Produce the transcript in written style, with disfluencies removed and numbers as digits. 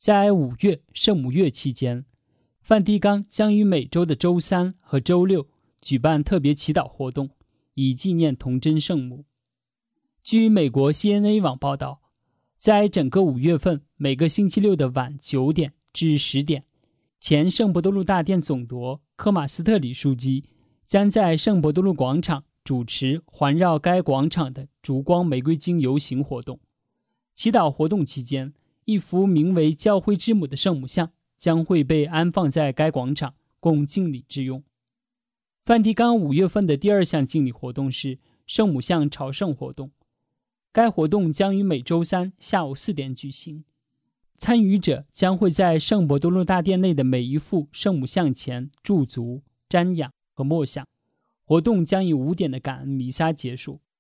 在5月圣母月期间，梵蒂冈将于每周的周3和周6举办特别祈祷活动，以纪念童贞圣母。据美国 CNA 网报道，在整个5月份每个星期六的晚9点至10点，前圣伯多禄大殿总铎科马斯特里枢机将在圣伯多禄广场主持环绕该广场的烛光玫瑰经游行活动。祈祷活动期间，一幅名为教会之母的圣母像将会被安放在该广场，供敬礼之用。梵蒂冈5月份的第2项敬礼活动是圣母像朝圣活动，该活动将于每周3下午4点举行。参与者将会在圣伯多禄大殿内的每一幅圣母像前驻足、瞻仰和默想。活动将以5点的感恩弥撒结束。